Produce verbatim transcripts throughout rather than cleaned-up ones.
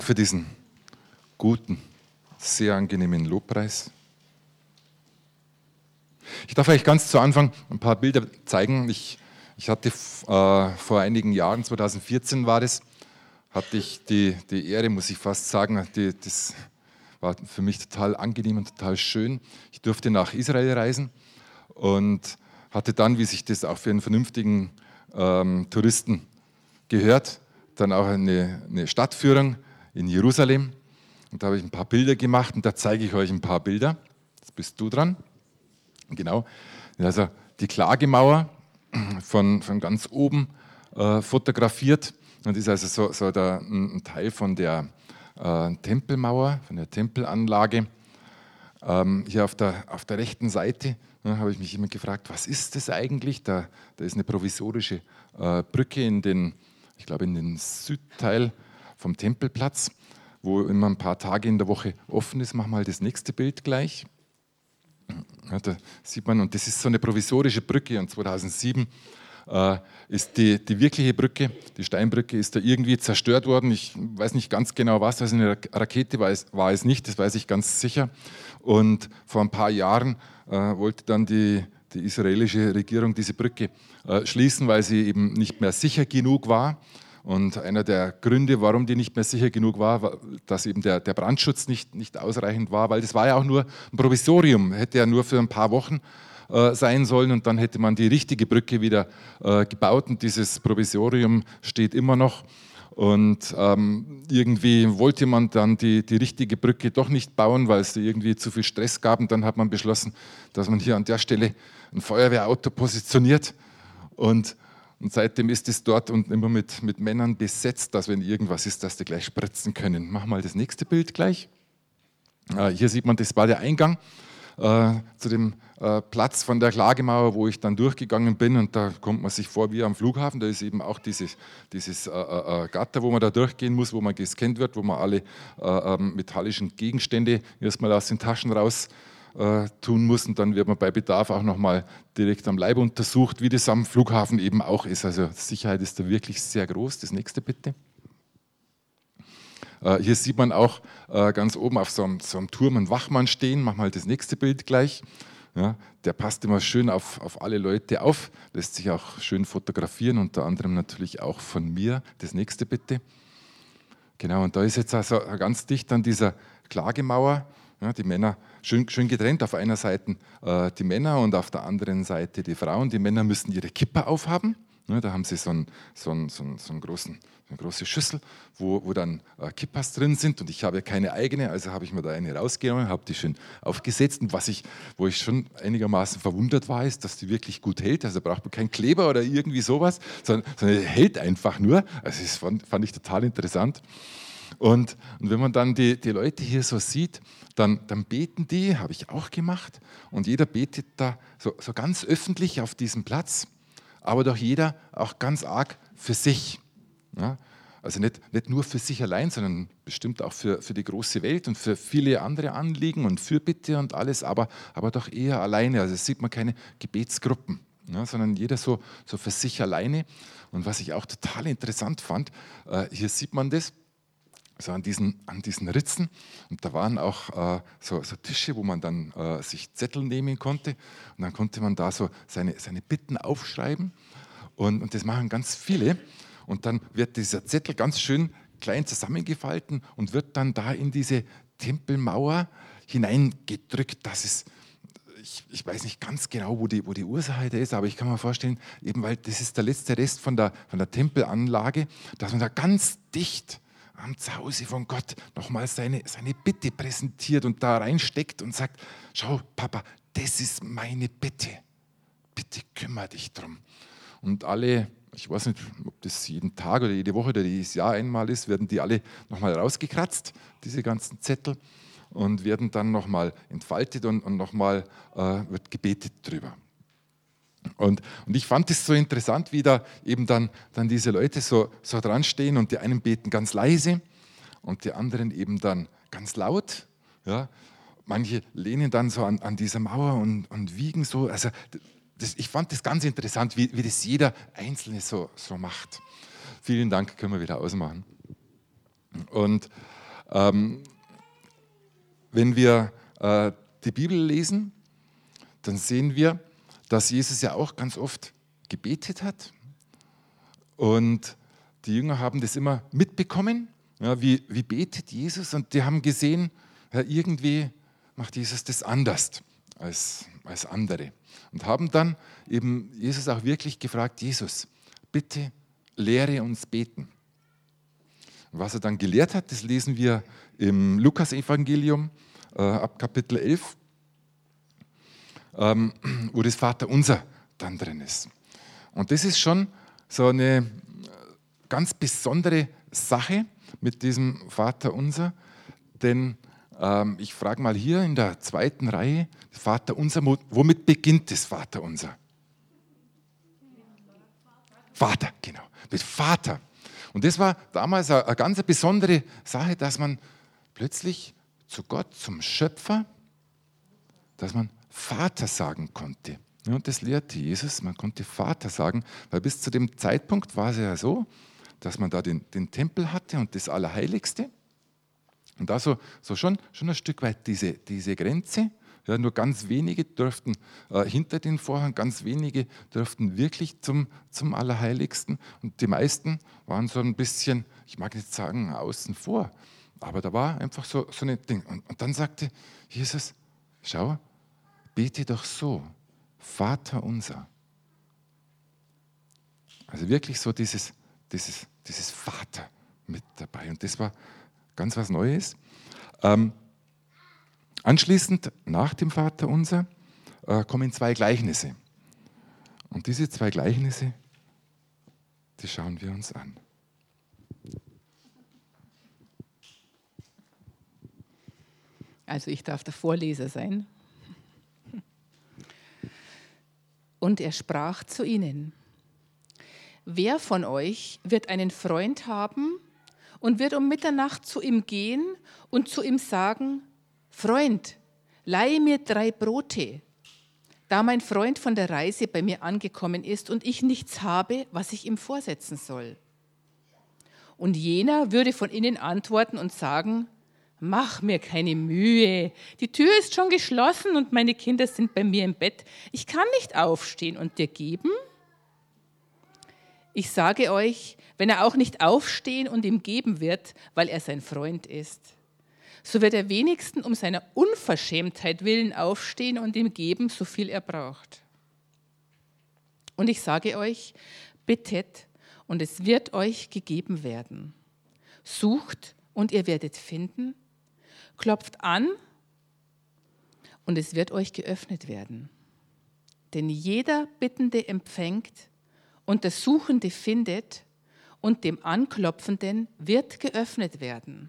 Für diesen guten, sehr angenehmen Lobpreis. Ich darf euch ganz zu Anfang ein paar Bilder zeigen. Ich, ich hatte äh, vor einigen Jahren, zwanzig vierzehn war das, hatte ich die, die Ehre, muss ich fast sagen, die, das war für mich total angenehm und total schön. Ich durfte nach Israel reisen und hatte dann, wie sich das auch für einen vernünftigen ähm, Touristen gehört, dann auch eine, eine Stadtführung in Jerusalem. Und da habe ich ein paar Bilder gemacht und da zeige ich euch ein paar Bilder. Jetzt bist du dran. Genau. Also die Klagemauer von, von ganz oben äh, fotografiert. Und ist also so, so der, ein Teil von der äh, Tempelmauer, von der Tempelanlage. Ähm, hier auf der, auf der rechten Seite ne, habe ich mich immer gefragt, was ist das eigentlich? Da, da ist eine provisorische äh, Brücke in den, ich glaube in den Südteil vom Tempelplatz, wo immer ein paar Tage in der Woche offen ist. Mach mal das nächste Bild gleich. Ja, da sieht man, und das ist so eine provisorische Brücke, und zweitausendsieben äh, ist die, die wirkliche Brücke, die Steinbrücke, ist da irgendwie zerstört worden. Ich weiß nicht ganz genau was, also eine Rakete war es, war es nicht, das weiß ich ganz sicher. Und vor ein paar Jahren äh, wollte dann die, die israelische Regierung diese Brücke äh, schließen, weil sie eben nicht mehr sicher genug war. Und einer der Gründe, warum die nicht mehr sicher genug war, war, dass eben der, der Brandschutz nicht, nicht ausreichend war, weil das war ja auch nur ein Provisorium, hätte ja nur für ein paar Wochen äh, sein sollen und dann hätte man die richtige Brücke wieder äh, gebaut und dieses Provisorium steht immer noch. Und ähm, irgendwie wollte man dann die, die richtige Brücke doch nicht bauen, weil es irgendwie zu viel Stress gab. Und dann hat man beschlossen, dass man hier an der Stelle ein Feuerwehrauto positioniert. Und Und seitdem ist es dort und immer mit, mit Männern besetzt, dass wenn irgendwas ist, dass die gleich spritzen können. Mach mal das nächste Bild gleich. Äh, hier sieht man, das war der Eingang äh, zu dem äh, Platz von der Klagemauer, wo ich dann durchgegangen bin. Und da kommt man sich vor wie am Flughafen. Da ist eben auch dieses, dieses äh, äh, Gatter, wo man da durchgehen muss, wo man gescannt wird, wo man alle äh, äh, metallischen Gegenstände erstmal aus den Taschen raus Äh, tun muss und dann wird man bei Bedarf auch nochmal direkt am Leib untersucht, wie das am Flughafen eben auch ist. Also Sicherheit ist da wirklich sehr groß. Das nächste bitte. Äh, hier sieht man auch äh, ganz oben auf so einem, so einem Turm einen Wachmann stehen. Mach mal das nächste Bild gleich. Ja, der passt immer schön auf, auf alle Leute auf, lässt sich auch schön fotografieren, unter anderem natürlich auch von mir. Das nächste bitte. Genau, und da ist jetzt also ganz dicht an dieser Klagemauer. Ja, die Männer, schön, schön getrennt, auf einer Seite äh, die Männer und auf der anderen Seite die Frauen. Die Männer müssen ihre Kippa aufhaben. Ja, da haben sie so, einen, so, einen, so, einen, so einen großen, eine große Schüssel, wo, wo dann äh, Kippas drin sind. Und ich habe ja keine eigene, also habe ich mir da eine rausgenommen, habe die schön aufgesetzt. Und was ich, wo ich schon einigermaßen verwundert war, ist, dass die wirklich gut hält. Also braucht man keinen Kleber oder irgendwie sowas, sondern, sondern hält einfach nur. Also das fand, fand ich total interessant. Und, und wenn man dann die, die Leute hier so sieht, dann, dann beten die, habe ich auch gemacht. Und jeder betet da so, so ganz öffentlich auf diesem Platz, aber doch jeder auch ganz arg für sich. Ja? Also nicht, nicht nur für sich allein, sondern bestimmt auch für, für die große Welt und für viele andere Anliegen und Fürbitte und alles, aber, aber doch eher alleine. Also sieht man keine Gebetsgruppen, ja, sondern jeder so, so für sich alleine. Und was ich auch total interessant fand, äh, hier sieht man das, so an diesen, an diesen Ritzen. Und da waren auch äh, so, so Tische, wo man dann äh, sich Zettel nehmen konnte. Und dann konnte man da so seine, seine Bitten aufschreiben. Und, und das machen ganz viele. Und dann wird dieser Zettel ganz schön klein zusammengefalten und wird dann da in diese Tempelmauer hineingedrückt. Das ist, ich, ich weiß nicht ganz genau, wo die, wo die Ursache da ist, aber ich kann mir vorstellen, eben weil das ist der letzte Rest von der, von der Tempelanlage, dass man da ganz dicht am Zuhause von Gott nochmal seine, seine Bitte präsentiert und da reinsteckt und sagt, schau Papa, das ist meine Bitte, bitte kümmere dich drum. Und alle, ich weiß nicht, ob das jeden Tag oder jede Woche oder jedes Jahr einmal ist, werden die alle nochmal rausgekratzt, diese ganzen Zettel, und werden dann nochmal entfaltet und, und nochmal äh, wird gebetet drüber. Und, und ich fand es so interessant, wie da eben dann, dann diese Leute so, so dran stehen und die einen beten ganz leise und die anderen eben dann ganz laut. Ja. Manche lehnen dann so an, an dieser Mauer und, und wiegen so. Also das, ich fand das ganz interessant, wie, wie das jeder Einzelne so, so macht. Vielen Dank, können wir wieder ausmachen. Und ähm, wenn wir äh, die Bibel lesen, dann sehen wir, dass Jesus ja auch ganz oft gebetet hat. Und die Jünger haben das immer mitbekommen, ja, wie, wie betet Jesus. Und die haben gesehen, ja, irgendwie macht Jesus das anders als, als andere. Und haben dann eben Jesus auch wirklich gefragt, Jesus, bitte lehre uns beten. Und was er dann gelehrt hat, das lesen wir im Lukas-Evangelium äh, ab Kapitel elf, ähm, wo das Vaterunser dann drin ist. Und das ist schon so eine ganz besondere Sache mit diesem Vaterunser, denn ähm, ich frage mal hier in der zweiten Reihe, Vaterunser, womit beginnt das Vaterunser? Vater, genau, mit Vater. Und das war damals eine, eine ganz besondere Sache, dass man plötzlich zu Gott, zum Schöpfer, dass man Vater sagen konnte. Ja, und das lehrte Jesus, man konnte Vater sagen, weil bis zu dem Zeitpunkt war es ja so, dass man da den, den Tempel hatte und das Allerheiligste. Und da so, so schon, schon ein Stück weit diese, diese Grenze. Ja, nur ganz wenige durften äh, hinter den Vorhang, ganz wenige durften wirklich zum, zum Allerheiligsten. Und die meisten waren so ein bisschen, ich mag nicht sagen, außen vor. Aber da war einfach so, so ein Ding. Und, und dann sagte Jesus, schau, bete doch so, Vater unser. Also wirklich so dieses, dieses, dieses Vater mit dabei. Und das war ganz was Neues. Ähm, anschließend, nach dem Vater unser, äh, kommen zwei Gleichnisse. Und diese zwei Gleichnisse, die schauen wir uns an. Also ich darf der Vorleser sein. Und er sprach zu ihnen: Wer von euch wird einen Freund haben und wird um Mitternacht zu ihm gehen und zu ihm sagen: Freund, leihe mir drei Brote, da mein Freund von der Reise bei mir angekommen ist und ich nichts habe, was ich ihm vorsetzen soll. Und jener würde von ihnen antworten und sagen: Mach mir keine Mühe, die Tür ist schon geschlossen und meine Kinder sind bei mir im Bett. Ich kann nicht aufstehen und dir geben. Ich sage euch, wenn er auch nicht aufstehen und ihm geben wird, weil er sein Freund ist, so wird er wenigstens um seiner Unverschämtheit willen aufstehen und ihm geben, so viel er braucht. Und ich sage euch, bittet und es wird euch gegeben werden. Sucht und ihr werdet finden. Klopft an und es wird euch geöffnet werden. Denn jeder Bittende empfängt und der Suchende findet und dem Anklopfenden wird geöffnet werden.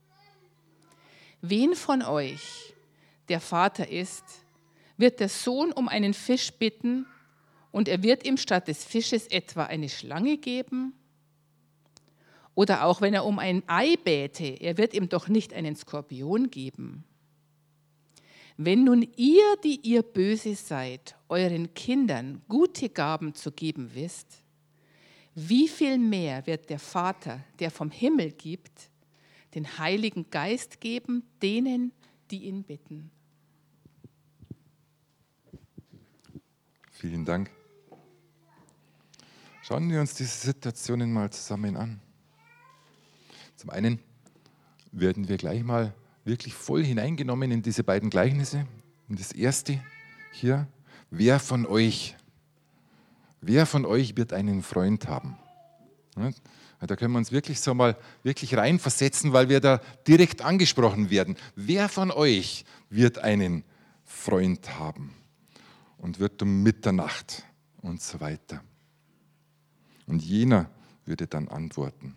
Wen von euch der Vater ist, wird der Sohn um einen Fisch bitten und er wird ihm statt des Fisches etwa eine Schlange geben? Oder auch wenn er um ein Ei bäte, er wird ihm doch nicht einen Skorpion geben. Wenn nun ihr, die ihr böse seid, euren Kindern gute Gaben zu geben wisst, wie viel mehr wird der Vater, der vom Himmel gibt, den Heiligen Geist geben, denen, die ihn bitten. Vielen Dank. Schauen wir uns diese Situationen mal zusammen an. Zum einen werden wir gleich mal wirklich voll hineingenommen in diese beiden Gleichnisse. Und das erste hier, wer von euch, wer von euch wird einen Freund haben? Ja, da können wir uns wirklich so mal wirklich reinversetzen, weil wir da direkt angesprochen werden. Wer von euch wird einen Freund haben und wird um Mitternacht und so weiter? Und jener würde dann antworten.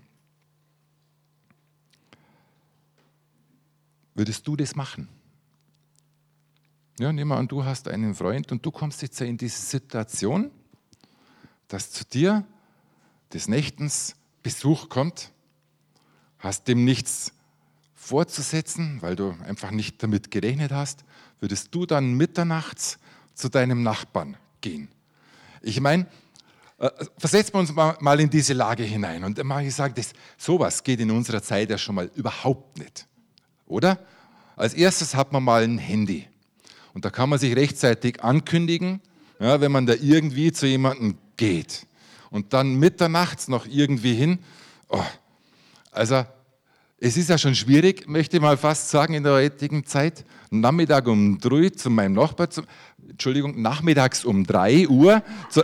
Würdest du das machen? Ja, nehmen wir an, du hast einen Freund und du kommst jetzt in diese Situation, dass zu dir des Nächtens Besuch kommt, hast dem nichts vorzusetzen, weil du einfach nicht damit gerechnet hast, würdest du dann mitternachts zu deinem Nachbarn gehen? Ich meine, versetzen wir uns mal, mal in diese Lage hinein. Und dann mag ich sagen, das, sowas geht in unserer Zeit ja schon mal überhaupt nicht. Oder? Als erstes hat man mal ein Handy. Und da kann man sich rechtzeitig ankündigen, ja, wenn man da irgendwie zu jemandem geht. Und dann mitternachts noch irgendwie hin. Oh, also es ist ja schon schwierig, möchte ich mal fast sagen, in der heutigen Zeit. Nachmittag um drei zu meinem Nachbar, zu, Entschuldigung, nachmittags um drei Uhr, zu,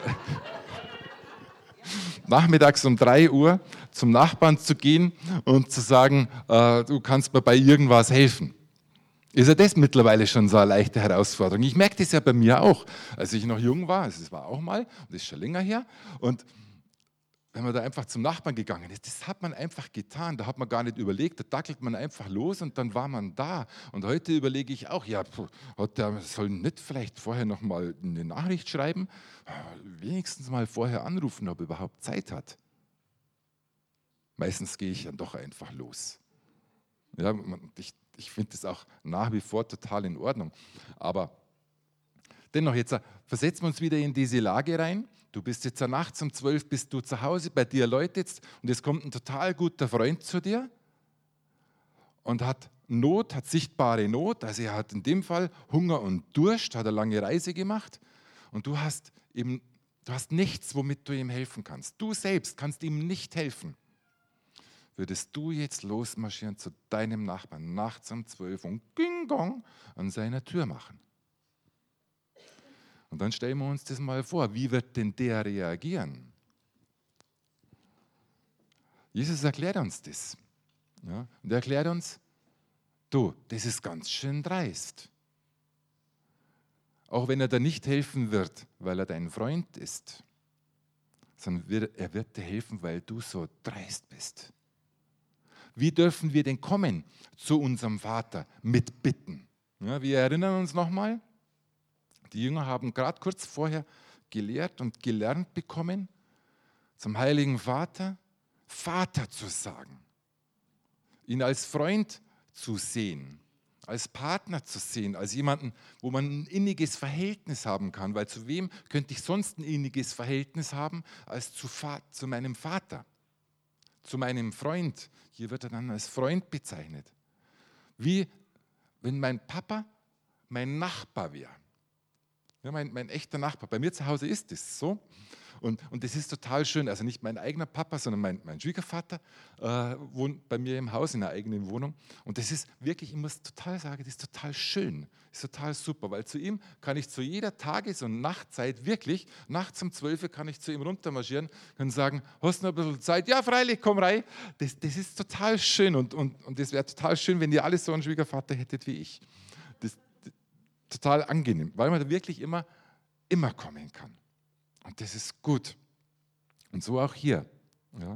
nachmittags um drei Uhr zum Nachbarn zu gehen und zu sagen, äh, du kannst mir bei irgendwas helfen. Ist ja das mittlerweile schon so eine leichte Herausforderung. Ich merke das ja bei mir auch, als ich noch jung war, also das war auch mal, das ist schon länger her, und wenn man da einfach zum Nachbarn gegangen ist, das hat man einfach getan, da hat man gar nicht überlegt, da dackelt man einfach los und dann war man da. Und heute überlege ich auch, ja, hat der soll nicht vielleicht vorher noch mal eine Nachricht schreiben, wenigstens mal vorher anrufen, ob er überhaupt Zeit hat. Meistens gehe ich dann doch einfach los. Ja, ich ich finde das auch nach wie vor total in Ordnung. Aber dennoch, jetzt versetzen wir uns wieder in diese Lage rein. Du bist jetzt nachts um zwölf, bist du zu Hause, bei dir läutet es und es kommt ein total guter Freund zu dir und hat Not, hat sichtbare Not. Also er hat in dem Fall Hunger und Durst, hat eine lange Reise gemacht und du hast eben, du hast nichts, womit du ihm helfen kannst. Du selbst kannst ihm nicht helfen. Würdest du jetzt losmarschieren zu deinem Nachbarn nachts um zwölf und Ging Gong an seiner Tür machen? Und dann stellen wir uns das mal vor, wie wird denn der reagieren? Jesus erklärt uns das. Ja, und er erklärt uns, du, das ist ganz schön dreist. Auch wenn er dir nicht helfen wird, weil er dein Freund ist, sondern wird, er wird dir helfen, weil du so dreist bist. Wie dürfen wir denn kommen zu unserem Vater mit Bitten? Ja, wir erinnern uns nochmal, die Jünger haben gerade kurz vorher gelehrt und gelernt bekommen, zum Heiligen Vater Vater zu sagen, ihn als Freund zu sehen, als Partner zu sehen, als jemanden, wo man ein inniges Verhältnis haben kann, weil zu wem könnte ich sonst ein inniges Verhältnis haben, als zu, zu meinem Vater, zu meinem Freund. Hier wird er dann als Freund bezeichnet. Wie wenn mein Papa mein Nachbar wäre. Ja, mein, mein echter Nachbar. Bei mir zu Hause ist das so. Und, und das ist total schön. Also nicht mein eigener Papa, sondern mein, mein Schwiegervater äh, wohnt bei mir im Haus in einer eigenen Wohnung. Und das ist wirklich, ich muss total sagen, das ist total schön. Das ist total super, weil zu ihm kann ich zu jeder Tages- und Nachtzeit wirklich, nachts um zwölf Uhr kann ich zu ihm runtermarschieren und sagen, hast du noch ein bisschen Zeit? Ja, freilich, komm rein. Das, das ist total schön. Und, und, und das wäre total schön, wenn ihr alle so einen Schwiegervater hättet wie ich. Das, total angenehm, weil man da wirklich immer, immer kommen kann. Und das ist gut. Und so auch hier. Ja.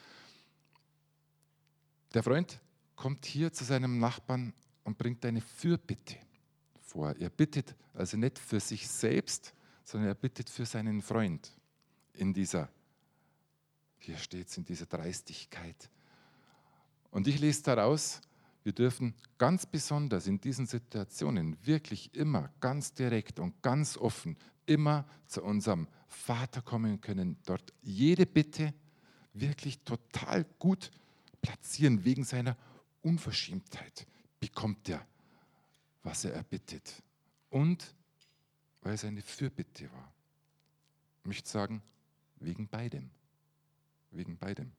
Der Freund kommt hier zu seinem Nachbarn und bringt eine Fürbitte vor. Er bittet also nicht für sich selbst, sondern er bittet für seinen Freund in dieser, hier steht es, in dieser Dreistigkeit. Und ich lese daraus, wir dürfen ganz besonders in diesen Situationen wirklich immer ganz direkt und ganz offen immer zu unserem Vater kommen können, dort jede Bitte wirklich total gut platzieren. Wegen seiner Unverschämtheit bekommt er, was er erbittet. Und weil es eine Fürbitte war. Ich möchte sagen, wegen beidem. Wegen beidem.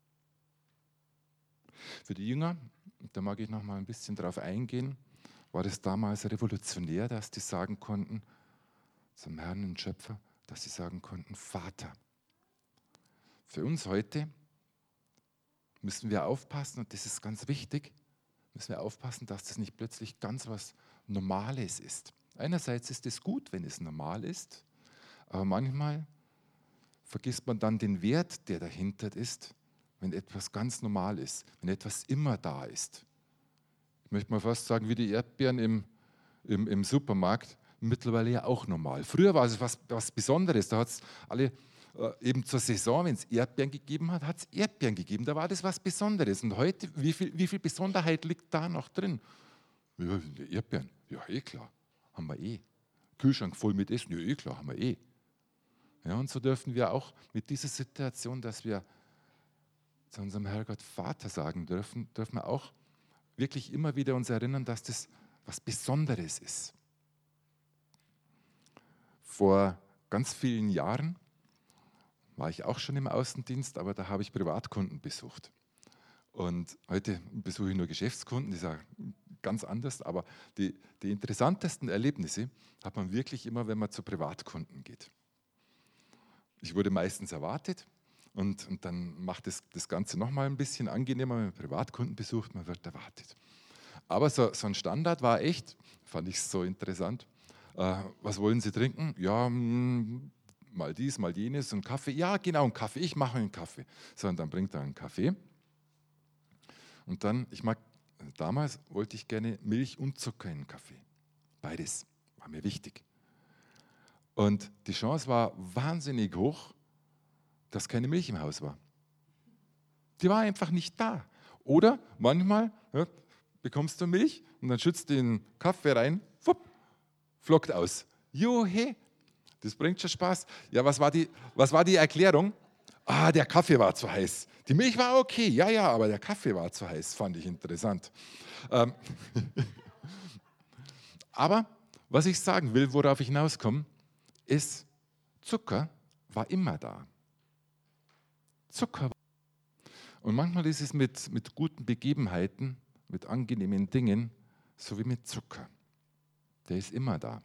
Für die Jünger, da mag ich noch mal ein bisschen drauf eingehen, war das damals revolutionär, dass die sagen konnten, zum Herrn und Schöpfer, dass sie sagen konnten, Vater. Für uns heute müssen wir aufpassen, und das ist ganz wichtig, müssen wir aufpassen, dass das nicht plötzlich ganz was Normales ist. Einerseits ist es gut, wenn es normal ist, aber manchmal vergisst man dann den Wert, der dahinter ist, wenn etwas ganz normal ist, wenn etwas immer da ist. Ich möchte mal fast sagen, wie die Erdbeeren im, im, im Supermarkt, mittlerweile ja auch normal. Früher war es was, was Besonderes, da hat es alle, äh, eben zur Saison, wenn es Erdbeeren gegeben hat, hat es Erdbeeren gegeben, da war das was Besonderes. Und heute, wie viel, wie viel Besonderheit liegt da noch drin? Ja, Erdbeeren, ja eh klar, haben wir eh. Kühlschrank voll mit Essen, ja eh klar, haben wir eh. Ja, und so dürfen wir auch mit dieser Situation, dass wir zu unserem Herrgott Vater sagen dürfen, dürfen wir auch wirklich immer wieder uns erinnern, dass das was Besonderes ist. Vor ganz vielen Jahren war ich auch schon im Außendienst, aber da habe ich Privatkunden besucht. Und heute besuche ich nur Geschäftskunden, das ist ja ganz anders, aber die, die interessantesten Erlebnisse hat man wirklich immer, wenn man zu Privatkunden geht. Ich wurde meistens erwartet und, und dann macht es das, das Ganze nochmal ein bisschen angenehmer, wenn man Privatkunden besucht, man wird erwartet. Aber so, so ein Standard war echt, fand ich so interessant. Äh, was wollen Sie trinken? Ja, mh, mal dies, mal jenes, und Kaffee. Ja, genau, einen Kaffee, ich mache einen Kaffee. So, und dann bringt er einen Kaffee. Und dann, ich mag, damals wollte ich gerne Milch und Zucker in den Kaffee. Beides war mir wichtig. Und die Chance war wahnsinnig hoch, dass keine Milch im Haus war. Die war einfach nicht da. Oder manchmal ja, bekommst du Milch und dann schützt du den Kaffee rein, wupp, flockt aus. Johe, das bringt schon Spaß. Ja, was war die, was war die Erklärung? Ah, der Kaffee war zu heiß. Die Milch war okay, ja, ja, aber der Kaffee war zu heiß, fand ich interessant. Ähm aber was ich sagen will, worauf ich hinauskomme, ist, Zucker war immer da. Zucker. Und manchmal ist es mit, mit guten Begebenheiten, mit angenehmen Dingen, so wie mit Zucker. Der ist immer da.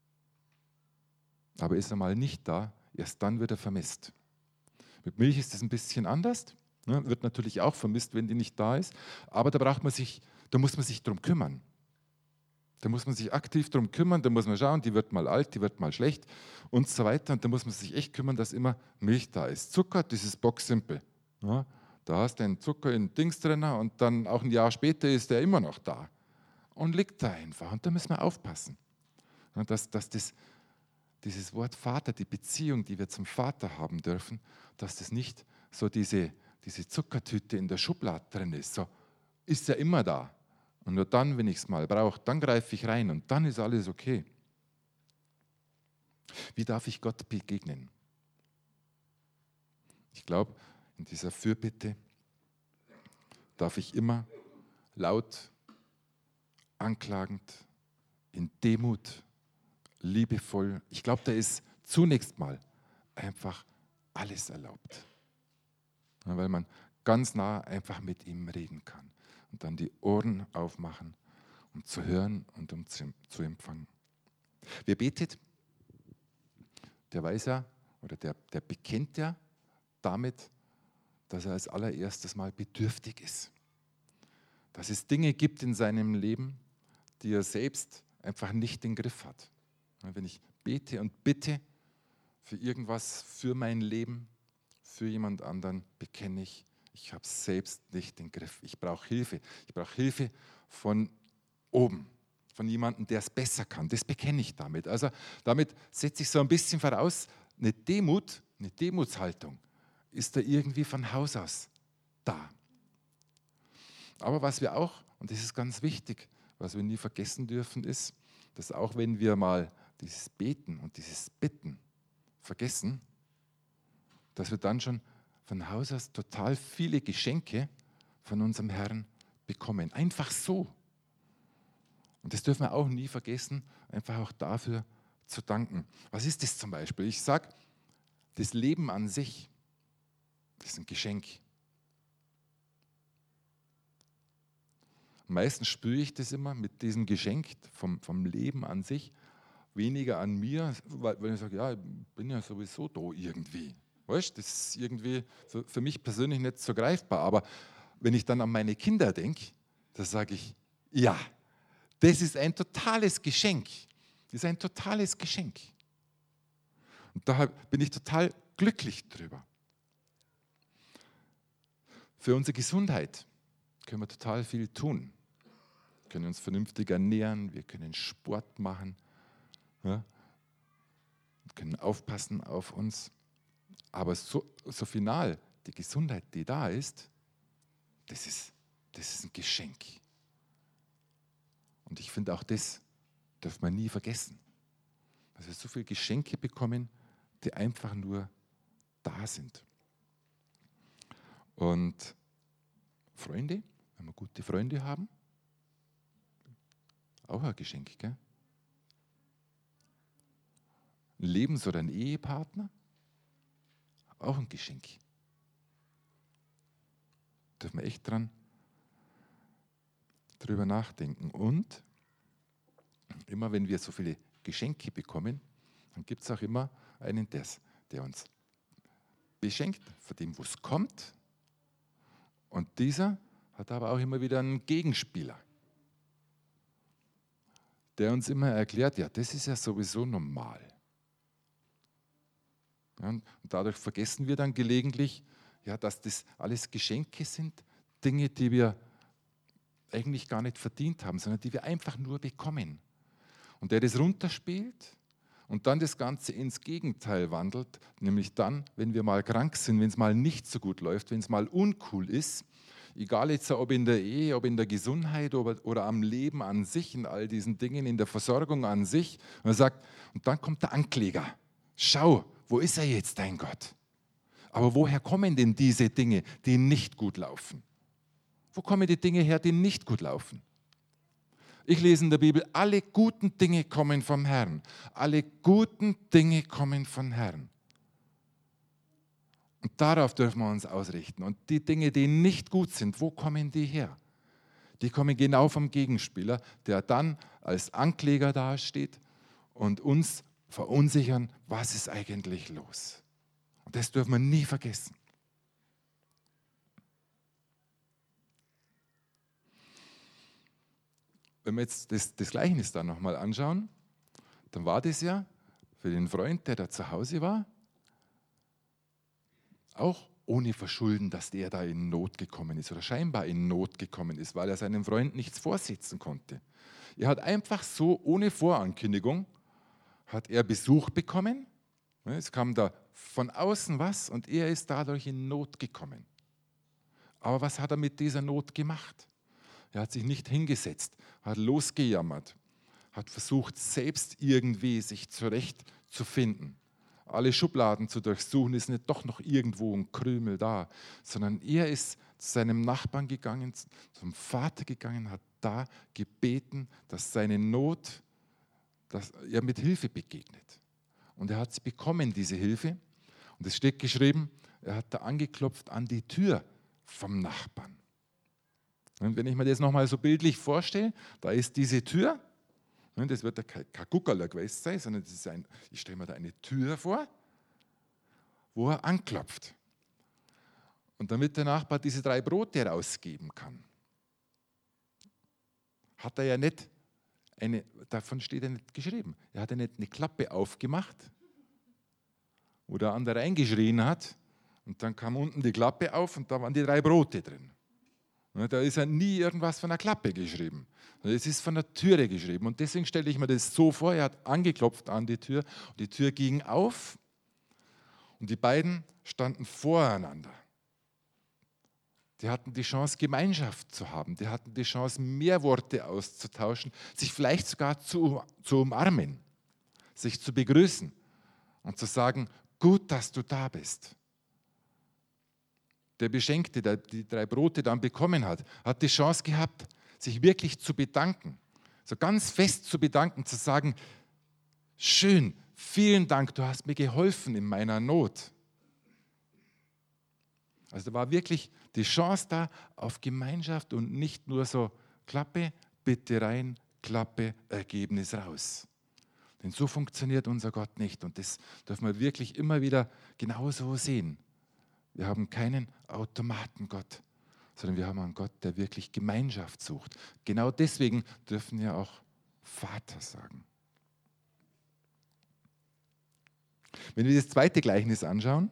Aber ist er mal nicht da, erst dann wird er vermisst. Mit Milch ist es ein bisschen anders. Ne? Wird natürlich auch vermisst, wenn die nicht da ist. Aber da braucht man sich, da muss man sich drum kümmern. Da muss man sich aktiv drum kümmern, da muss man schauen, die wird mal alt, die wird mal schlecht und so weiter. Und da muss man sich echt kümmern, dass immer Milch da ist. Zucker, das ist bocksimple. Ja? Da hast du einen Zucker in Dings drin und dann auch ein Jahr später ist der immer noch da. Und liegt da einfach. Und da müssen wir aufpassen. Ja, dass, dass das, dieses Wort Vater, die Beziehung, die wir zum Vater haben dürfen, dass das nicht so diese, diese Zuckertüte in der Schublade drin ist. So, ist ja immer da. Und nur dann, wenn ich es mal brauche, dann greife ich rein und dann ist alles okay. Wie darf ich Gott begegnen? Ich glaube, in dieser Fürbitte darf ich immer laut, anklagend, in Demut, liebevoll, ich glaube, da ist zunächst mal einfach alles erlaubt. Ja, weil man ganz nah einfach mit ihm reden kann. Und dann die Ohren aufmachen, um zu hören und um zu, zu empfangen. Wer betet, der weiß ja, oder der, der bekennt ja damit, dass er als allererstes mal bedürftig ist. Dass es Dinge gibt in seinem Leben, die er selbst einfach nicht im Griff hat. Wenn ich bete und bitte für irgendwas, für mein Leben, für jemand anderen, bekenne ich, ich habe es selbst nicht im Griff. Ich brauche Hilfe. Ich brauche Hilfe von oben, von jemandem, der es besser kann. Das bekenne ich damit. Also damit setze ich so ein bisschen voraus, eine Demut, eine Demutshaltung ist da irgendwie von Haus aus da. Aber was wir auch, und das ist ganz wichtig, was wir nie vergessen dürfen, ist, dass auch wenn wir mal dieses Beten und dieses Bitten vergessen, dass wir dann schon von Haus aus total viele Geschenke von unserem Herrn bekommen. Einfach so. Und das dürfen wir auch nie vergessen, einfach auch dafür zu danken. Was ist das zum Beispiel? Ich sage, das Leben an sich, das ist ein Geschenk. Meistens spüre ich das immer mit diesem Geschenk vom, vom Leben an sich, weniger an mir, weil, weil ich sage, ja, ich bin ja sowieso da irgendwie. Weißt, das ist irgendwie für, für mich persönlich nicht so greifbar. Aber wenn ich dann an meine Kinder denke, da sage ich, ja, das ist ein totales Geschenk. Das ist ein totales Geschenk. Und da bin ich total glücklich drüber. Für unsere Gesundheit können wir total viel tun. Wir können uns vernünftig ernähren, wir können Sport machen, ja, können aufpassen auf uns. Aber so, so final, die Gesundheit, die da ist, das ist, das ist ein Geschenk. Und ich finde auch das darf man nie vergessen. Dass wir so viele Geschenke bekommen, die einfach nur da sind. Und Freunde, wenn wir gute Freunde haben, auch ein Geschenk, gell? Ein Lebens- oder ein Ehepartner, auch ein Geschenk. Da dürfen wir echt dran drüber nachdenken. Und immer wenn wir so viele Geschenke bekommen, dann gibt es auch immer einen, der uns beschenkt, von dem, wo es kommt. Und dieser hat aber auch immer wieder einen Gegenspieler, der uns immer erklärt, ja, das ist ja sowieso normal. Ja, und dadurch vergessen wir dann gelegentlich, ja, dass das alles Geschenke sind, Dinge, die wir eigentlich gar nicht verdient haben, sondern die wir einfach nur bekommen. Und der das runterspielt und dann das Ganze ins Gegenteil wandelt, nämlich dann, wenn wir mal krank sind, wenn es mal nicht so gut läuft, wenn es mal uncool ist, egal jetzt ob in der Ehe, ob in der Gesundheit oder, oder am Leben an sich, in all diesen Dingen, in der Versorgung an sich. Und er sagt, und dann kommt der Ankläger. Schau, wo ist er jetzt, dein Gott? Aber woher kommen denn diese Dinge, die nicht gut laufen? Wo kommen die Dinge her, die nicht gut laufen? Ich lese in der Bibel, alle guten Dinge kommen vom Herrn. Alle guten Dinge kommen vom Herrn. Und darauf dürfen wir uns ausrichten. Und die Dinge, die nicht gut sind, wo kommen die her? Die kommen genau vom Gegenspieler, der dann als Ankläger dasteht und uns verunsichern, was ist eigentlich los? Und das dürfen wir nie vergessen. Wenn wir jetzt das, das Gleichnis da nochmal anschauen, dann war das ja für den Freund, der da zu Hause war, auch ohne Verschulden, dass der da in Not gekommen ist oder scheinbar in Not gekommen ist, weil er seinem Freund nichts vorsetzen konnte. Er hat einfach so, ohne Vorankündigung, hat er Besuch bekommen. Es kam da von außen was und er ist dadurch in Not gekommen. Aber was hat er mit dieser Not gemacht? Er hat sich nicht hingesetzt, hat losgejammert, hat versucht, selbst irgendwie sich zurechtzufinden. Alle Schubladen zu durchsuchen, ist nicht doch noch irgendwo ein Krümel da, sondern er ist zu seinem Nachbarn gegangen, zum Vater gegangen, hat da gebeten, dass seine Not, dass er mit Hilfe begegnet. Und er hat sie bekommen, diese Hilfe. Und es steht geschrieben, er hat da angeklopft an die Tür vom Nachbarn. Und wenn ich mir das nochmal so bildlich vorstelle, da ist diese Tür, das wird ja kein Guckerler gewesen sein, sondern das ist ein, ich stelle mir da eine Tür vor, wo er anklopft. Und damit der Nachbar diese drei Brote rausgeben kann, hat er ja nicht, eine, davon steht ja nicht geschrieben, er hat ja nicht eine Klappe aufgemacht, wo der andere reingeschrien hat und dann kam unten die Klappe auf und da waren die drei Brote drin. Da ist ja nie irgendwas von einer Klappe geschrieben. Es ist von der Türe geschrieben. Und deswegen stelle ich mir das so vor, er hat angeklopft an die Tür und die Tür ging auf und die beiden standen voreinander. Die hatten die Chance, Gemeinschaft zu haben. Die hatten die Chance, mehr Worte auszutauschen, sich vielleicht sogar zu, zu umarmen, sich zu begrüßen und zu sagen, gut, dass du da bist. Der Beschenkte, der die drei Brote dann bekommen hat, hat die Chance gehabt, sich wirklich zu bedanken. So ganz fest zu bedanken, zu sagen, schön, vielen Dank, du hast mir geholfen in meiner Not. Also da war wirklich die Chance da auf Gemeinschaft und nicht nur so Klappe, bitte rein, Klappe, Ergebnis raus. Denn so funktioniert unser Gott nicht und das dürfen wir wirklich immer wieder genauso sehen. Wir haben keinen Automatengott, sondern wir haben einen Gott, der wirklich Gemeinschaft sucht. Genau deswegen dürfen wir auch Vater sagen. Wenn wir das zweite Gleichnis anschauen,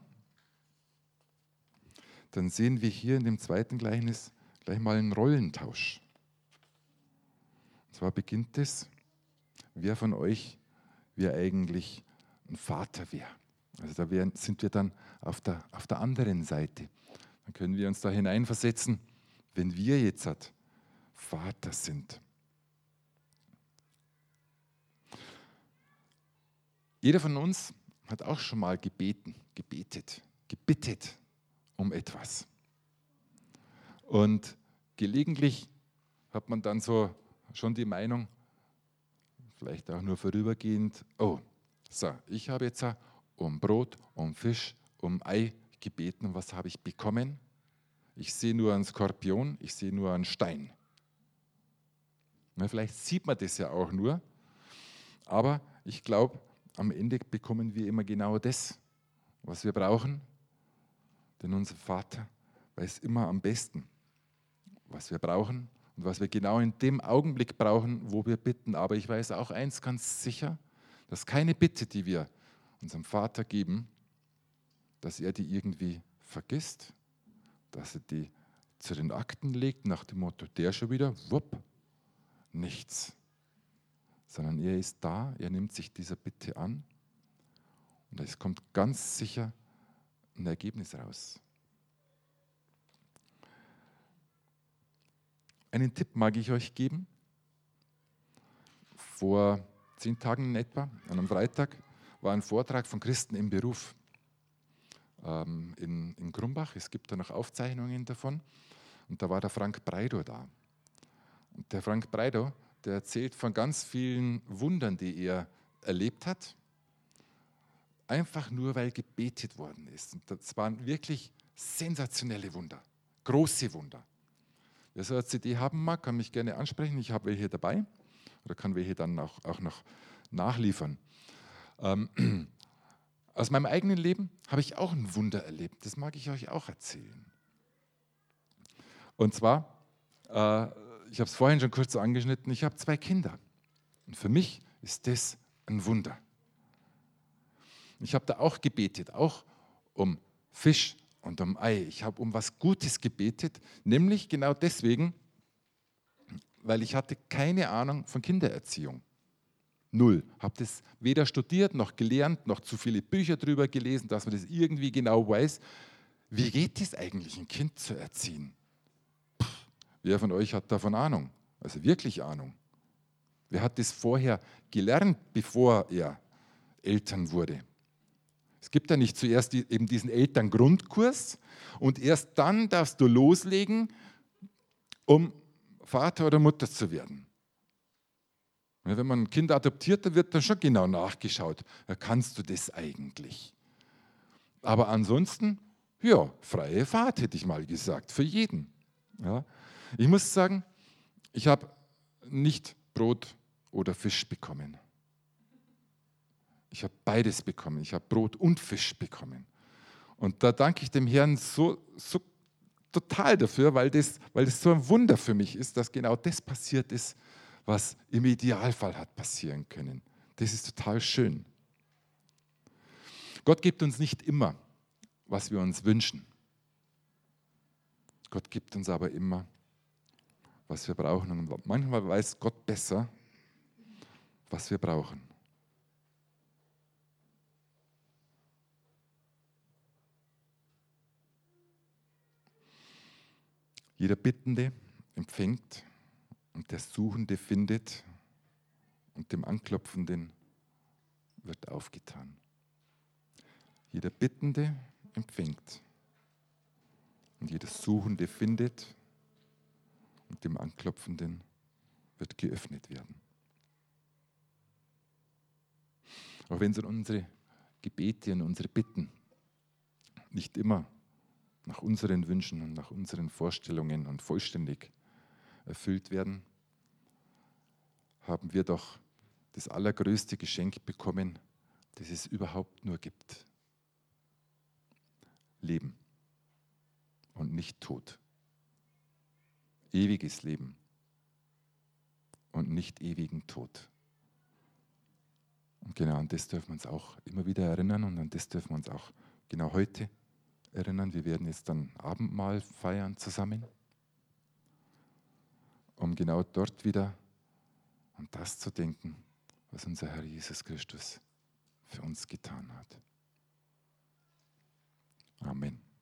dann sehen wir hier in dem zweiten Gleichnis gleich mal einen Rollentausch. Und zwar beginnt es, wer von euch wie eigentlich ein Vater wäre. Also da wären, sind wir dann auf der, auf der anderen Seite. Dann können wir uns da hineinversetzen, wenn wir jetzt halt Vater sind. Jeder von uns hat auch schon mal gebeten, gebetet, gebittet um etwas. Und gelegentlich hat man dann so schon die Meinung, vielleicht auch nur vorübergehend, oh, so, ich habe jetzt um Brot, um Fisch, um Ei gebeten. Und was habe ich bekommen? Ich sehe nur einen Skorpion, ich sehe nur einen Stein. Na, vielleicht sieht man das ja auch nur, aber ich glaube, am Ende bekommen wir immer genau das, was wir brauchen. Denn unser Vater weiß immer am besten, was wir brauchen und was wir genau in dem Augenblick brauchen, wo wir bitten. Aber ich weiß auch eins ganz sicher, dass keine Bitte, die wir unserem Vater geben, dass er die irgendwie vergisst, dass er die zu den Akten legt, nach dem Motto, der schon wieder, wupp, nichts. Sondern er ist da, er nimmt sich dieser Bitte an und es kommt ganz sicher ein Ergebnis raus. Einen Tipp mag ich euch geben. Vor zehn Tagen in etwa, an einem Freitag, war ein Vortrag von Christen im Beruf ähm, in, in Grumbach. Es gibt da noch Aufzeichnungen davon. Und da war der Frank Breidow da. Und der Frank Breidow, der erzählt von ganz vielen Wundern, die er erlebt hat. Einfach nur, weil gebetet worden ist. Und das waren wirklich sensationelle Wunder, große Wunder. Wer so eine C D haben mag, kann mich gerne ansprechen. Ich habe welche dabei oder kann welche dann auch, auch noch nachliefern. Ähm, aus meinem eigenen Leben habe ich auch ein Wunder erlebt. Das mag ich euch auch erzählen. Und zwar, äh, ich habe es vorhin schon kurz so angeschnitten, ich habe zwei Kinder. Und für mich ist das ein Wunder. Ich habe da auch gebetet, auch um Fisch und um Ei. Ich habe um was Gutes gebetet, nämlich genau deswegen, weil ich hatte keine Ahnung von Kindererziehung. Null. Habe das weder studiert, noch gelernt, noch zu viele Bücher darüber gelesen, dass man das irgendwie genau weiß. Wie geht es eigentlich, ein Kind zu erziehen? Puh, wer von euch hat davon Ahnung? Also wirklich Ahnung. Wer hat das vorher gelernt, bevor er Eltern wurde? Es gibt ja nicht zuerst die, eben diesen Elterngrundkurs und erst dann darfst du loslegen, um Vater oder Mutter zu werden. Ja, wenn man ein Kind adoptiert, dann wird dann schon genau nachgeschaut. Ja, kannst du das eigentlich? Aber ansonsten, ja, freie Fahrt, hätte ich mal gesagt, für jeden. Ja. Ich muss sagen, ich habe nicht Brot oder Fisch bekommen. Ich habe beides bekommen. Ich habe Brot und Fisch bekommen. Und da danke ich dem Herrn so, so total dafür, weil das, weil das so ein Wunder für mich ist, dass genau das passiert ist, was im Idealfall hat passieren können. Das ist total schön. Gott gibt uns nicht immer, was wir uns wünschen. Gott gibt uns aber immer, was wir brauchen. Und manchmal weiß Gott besser, was wir brauchen. Jeder Bittende empfängt und der Suchende findet und dem Anklopfenden wird aufgetan. Jeder Bittende empfängt und jeder Suchende findet und dem Anklopfenden wird geöffnet werden. Auch wenn so unsere Gebete und unsere Bitten nicht immer nach unseren Wünschen und nach unseren Vorstellungen und vollständig erfüllt werden, haben wir doch das allergrößte Geschenk bekommen, das es überhaupt nur gibt. Leben und nicht Tod. Ewiges Leben und nicht ewigen Tod. Und genau an das dürfen wir uns auch immer wieder erinnern und an das dürfen wir uns auch genau heute erinnern. Wir werden jetzt dann Abendmahl feiern zusammen, um genau dort wieder an das zu denken, was unser Herr Jesus Christus für uns getan hat. Amen.